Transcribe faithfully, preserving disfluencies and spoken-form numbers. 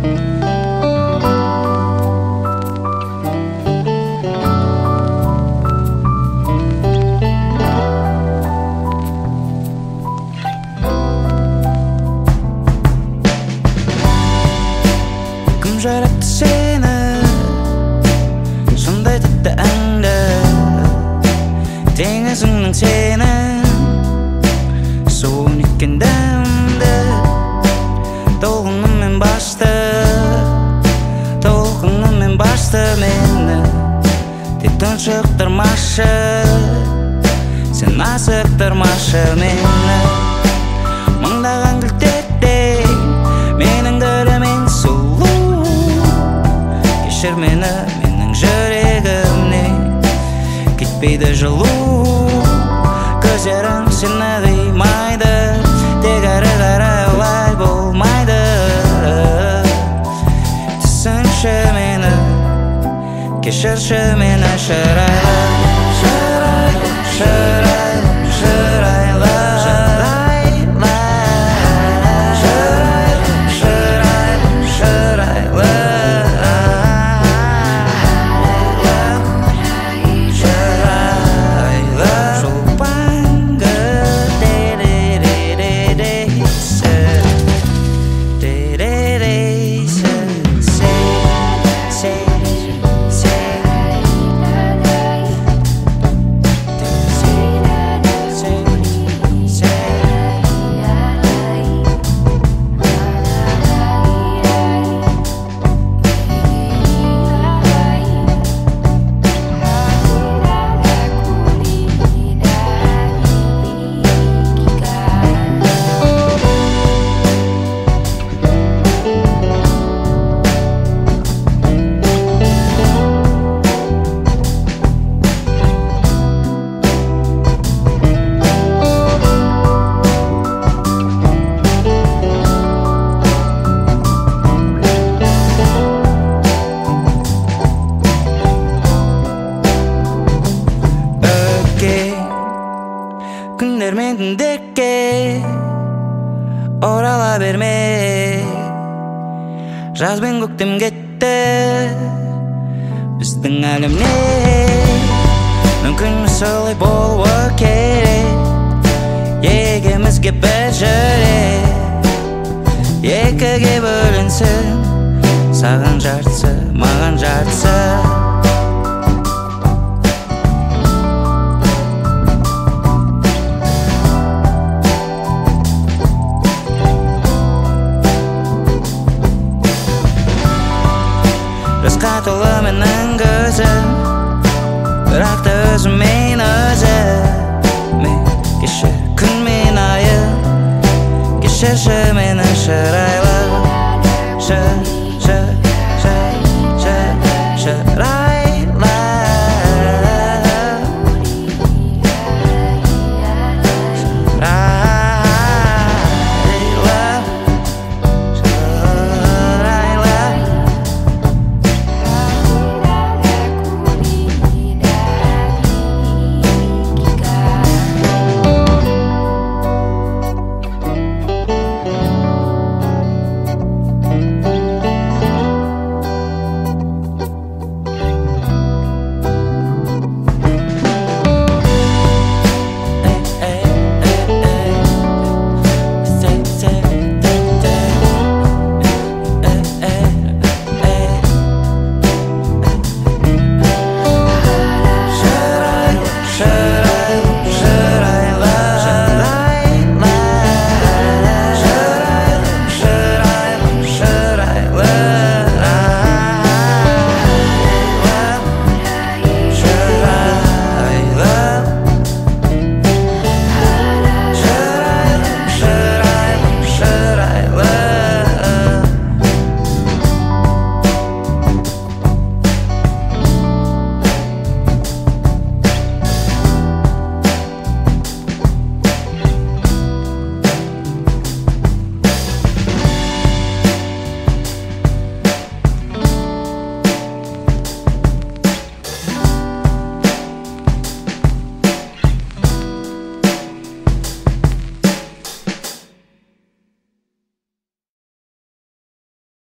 Кім жаратты сені сондай тәтті әнді, теңізіңнің сенің суын еккен дәмді, толқынымен басты, толқынымен басты мені. Тек тұншықтырмашы, сен асықтырмашы мені. Мыңдаған гүлдердей менің ділімен сұлу, кешір мені менің жүрегімнен кетпейді жылу. Көздерің сені қимайды, тек әрі қарай олай болмайды. Түсінші мені, кешірші мені шырайлы, шырайлы, шырайлы, шырайлы. Күндер мен түндерге орала берме, жаз бен көктем кетті біздің әлемнен. Мүмкін солай болуы керек, екеумізге бір жүрек екіге бөлінсін, саған жартысы, маған жартысы. Жасқа толы менің көзім, бірақ та өзіммен өзім. Кешір күн мен айым, кешірші мені шырайлы, шыр